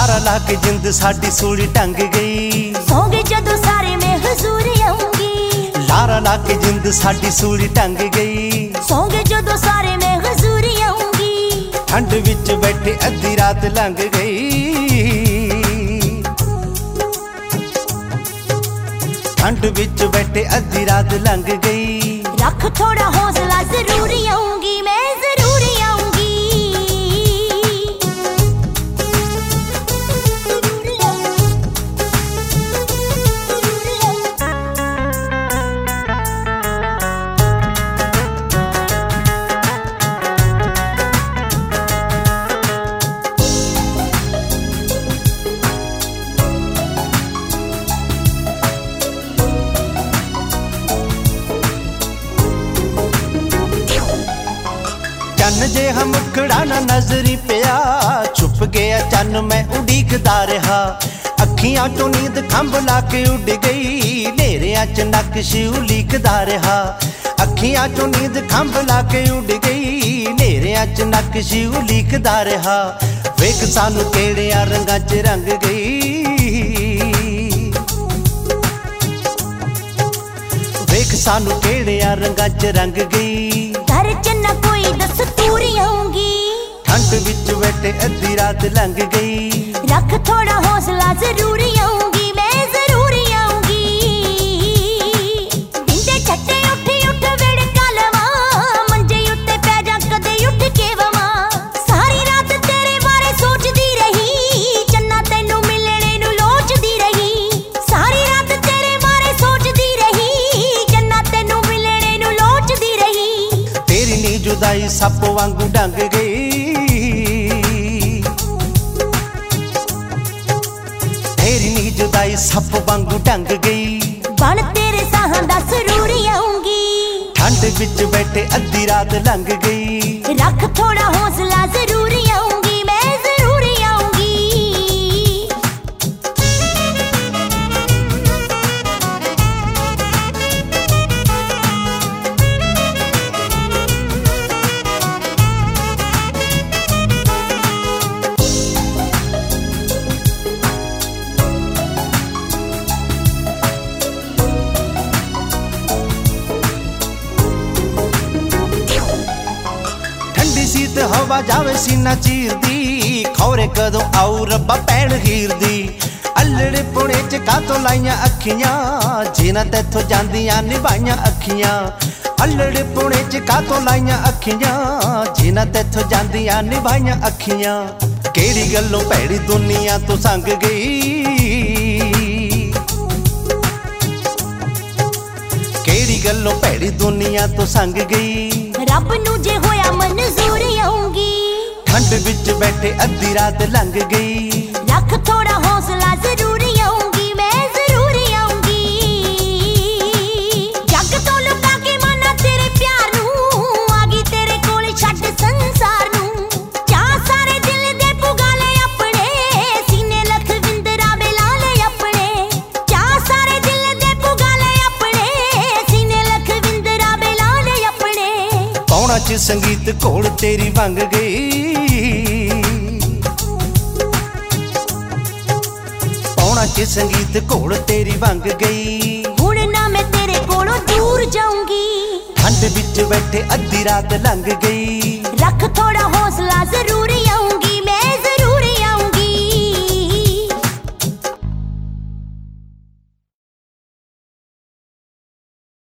Lara ला के जिंद साडी सूली टंग गई। सौंगे जदों सारे मैं हुजूर आऊंगी। लारा ला के जिंद साडी सूली टंग गई। सौंगे जदों सारे मैं हुजूर आऊंगी। ठंड विच बैठे अद्धी रात लंघ गई। ठंड विच बैठे अद्धी रात लंघ गई। रख थोड़ा हौसला जरूर आऊंगी, मैं जरूर आऊंगी। चन्न जे हम मुखड़ा ना नजरी पिया, छुप गया चन्न मैं उड़ीकदा रहा। अखियां चों नींद खंभ ला के उड़ गई, नेरियां च नक्श उलीकदा रहा। अखियां चों नींद खंभ ला के उड़ गई, नेरियां च नक्श उलीकदा रहा। वेख सानू केड़ियां रंगां च रंग गई। वेख सानू केड़ियां रंगां च रंग गई। घर च न कोई दस्तूर आऊंगी। ठंड विच बैठे अद्धी रात लंघ गई। रख थोड़ा हौसला जरूर आऊंगी, मैं जरूर आऊंगी। बिंदे छट्टे उठ उठ वेड़का लवा, मंजे उत्ते पै जा कदे उठ के ववा। सारी रात तेरे बारे सोचदी रही, चन्ना तैनू मिलणे नू लोचदी रही। सारी रात तेरे बारे सोचदी रही, चन्ना तैनू मिलणे नू लोचदी रही। तेरी नी जुदाई सप वांगू डंग गई। तेरी नी जुदाई सप वांगू डंग गई। बन तेरे साहां दा सरूर आऊंगी। ठंड विच बैठे अद्धी रात लंघ गई। रख थोड़ा हौसला जरूर आऊंगी, मैं जरूर आऊंगी। सीत हवा जावे सीना चीर दी, खौरे कदों आऊ रब्बा पैण हीर दी। अल्लड़े पुणे च कातों लाइयां अखियां, जिन्हां तैथों जांदियां निभाइयां अखियां। अल्लड़े पुणे च कातों लाइयां अखियां, जिन्हां तैथों जांदियां निभाइयां अखियां। केड़ी गल्लों भैड़ी दुनिया तो संग गई। केड़ी गल्लों भैड़ी दुनिया तो संग गई। रब नू जे होया मंजूर आऊंगी। ठंड विच बैठे अद्धी रात लंघ गई। रख थोड़ा हौसला जरूर आऊंगी, मैं जरूर आऊंगी। जग तो लुका के माना तेरे प्यार नू, आगी तेरे कोल छड्ड संसार नू। चा सारे दिल दे पुगाले अपने, सीने लख विंदरा बेला ले अपने। चा सारे दिल दे पुगाले अपने, सीने लख विंदरा बेला ले अपने। पौना च संगीत घोड़ तेरी वंग गई। पौना च संगीत घोड़ तेरी वंग गई। हुण ना मैं तेरे कोलों दूर जाऊंगी। ठंड विच बैठे अद्धी रात लंघ गई। रख थोड़ा हौसला